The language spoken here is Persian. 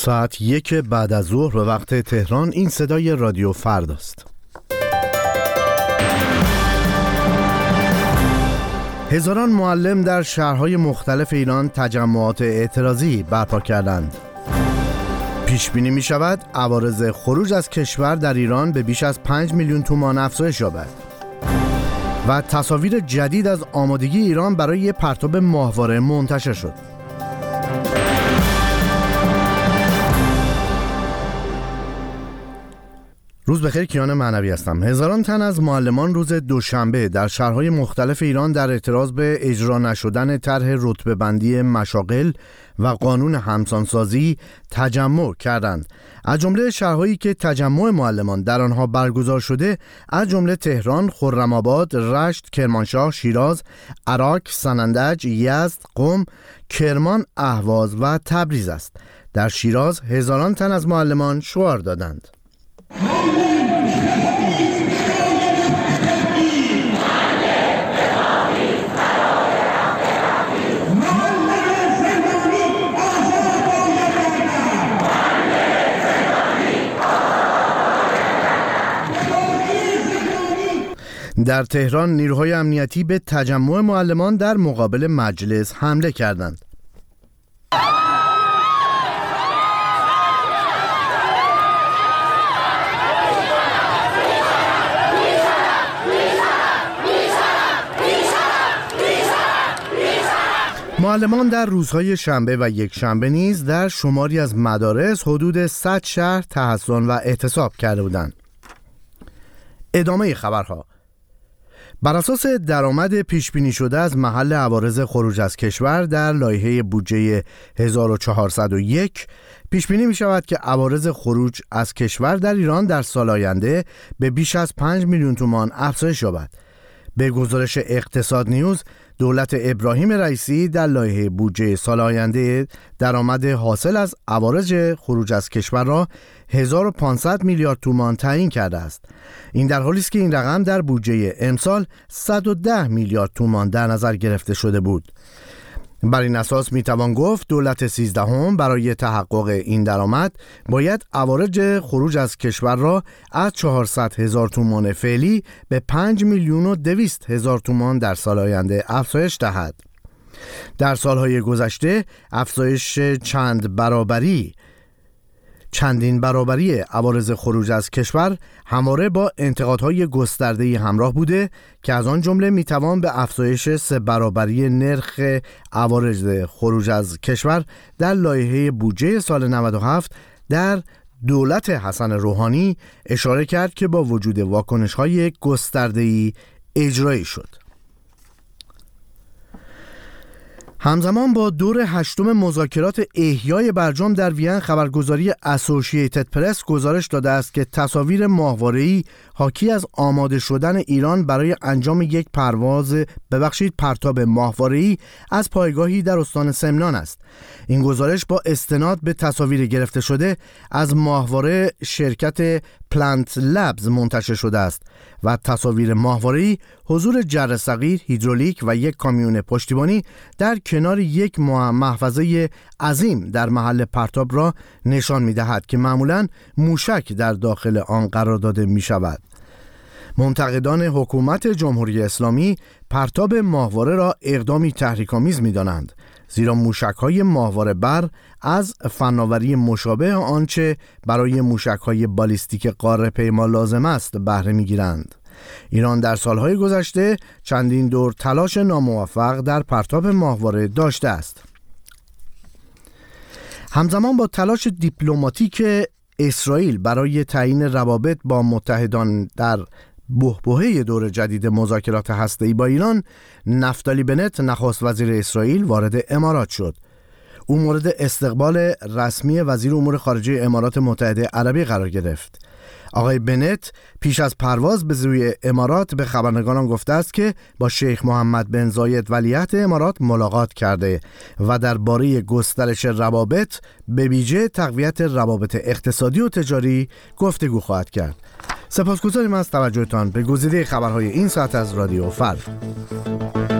ساعت 1 بعد از ظهر به وقت تهران. این صدای رادیو فردا است. هزاران معلم در شهرهای مختلف ایران تجمعات اعتراضی برپا کردند. پیش بینی می شود عوارض خروج از کشور در ایران به بیش از 5 میلیون تومان افزایش یابد. و تصاویر جدید از آمادگی ایران برای پرتاب ماهواره منتشر شد. روز بخیر، کیان معنوی هستم. هزاران تن از معلمان روز دوشنبه در شهرهای مختلف ایران در اعتراض به اجرا نشدن طرح رتبه بندی مشاغل و قانون همسانسازی تجمع کردند. از جمله شهرهایی که تجمع معلمان در آنها برگزار شده از جمله تهران، خرم‌آباد، رشت، کرمانشاه، شیراز، عراق، سنندج، یزد، قم، کرمان، اهواز و تبریز است. در شیراز هزاران تن از معلمان شعار دادند. در تهران نیروهای امنیتی به تجمع معلمان در مقابل مجلس حمله کردند. معلمان در روزهای شنبه و یک شنبه نیز در شماری از مدارس حدود 100 شهر تحصن و اعتصاب کرده بودند. ادامه خبرها. بر اساس درآمد پیش بینی شده از محل عوارض خروج از کشور در لایحه بودجه 1401 پیش بینی می شود که عوارض خروج از کشور در ایران در سال آینده به بیش از 5 میلیون تومان افزایش یابد. به گزارش اقتصاد نیوز، دولت ابراهیم رئیسی در لایحه بودجه سال آینده درآمد حاصل از عوارض خروج از کشور را 1500 میلیارد تومان تعیین کرده است. این در حالی است که این رقم در بودجه امسال 110 میلیارد تومان در نظر گرفته شده بود. بر این اساس میتوان گفت دولت 13 برای تحقق این درآمد باید عوارض خروج از کشور را از 400,000 تومان فعلی به 5,200,000 تومان در سال آینده افزایش دهد. در سالهای گذشته افزایش چندین برابری عوارض خروج از کشور همواره با انتقادهای گسترده‌ای همراه بوده که از آن جمله میتوان به افزایش 3 برابری نرخ عوارض خروج از کشور در لایحه بودجه سال 97 در دولت حسن روحانی اشاره کرد که با وجود واکنش‌های گسترده‌ای اجرایی شد. همزمان با دور 8 مذاکرات احیای برجام در وین، خبرگزاری اسوسییتد پرس گزارش داده است که تصاویر ماهواره‌ای حاکی از آماده شدن ایران برای انجام یک پرتاب ماهواره‌ای از پایگاهی در استان سمنان است. این گزارش با استناد به تصاویر گرفته شده از ماهواره شرکت پلانت لبز منتشر شده است و تصاویر ماهواره‌ای حضور جره صغیر، هیدرولیک و یک کامیون پشتیبانی در کنار یک محفظه عظیم در محل پرتاب را نشان می‌دهد که معمولاً موشک در داخل آن قرار داده می‌شود. منتقدان حکومت جمهوری اسلامی پرتاب ماهواره را اقدامی تحریک‌آمیز می‌دانند، زیرا موشک‌های ماهواره بر از فناوری مشابه آنچه برای موشک‌های بالیستیک قاره پیما لازم است بهره می‌گیرند. ایران در سالهای گذشته چندین دور تلاش ناموفق در پرتاب ماهواره داشته است. همزمان با تلاش دیپلماتیک اسرائیل برای تعیین روابط با متحدان در بحبوحه دور جدید مذاکرات هسته‌ای با ایران، نفتالی بنت نخست وزیر اسرائیل وارد امارات شد. او مورد استقبال رسمی وزیر امور خارجه امارات متحده عربی قرار گرفت. آقای بنت پیش از پرواز به سوی امارات به خبرنگاران گفته است که با شیخ محمد بن زاید ولیعهد امارات ملاقات کرده و درباره گسترش روابط به ویژه تقویت روابط اقتصادی و تجاری گفتگو خواهد کرد. سپاسگزاریم از توجهتان به گزیده خبرهای این ساعت از رادیو فردا.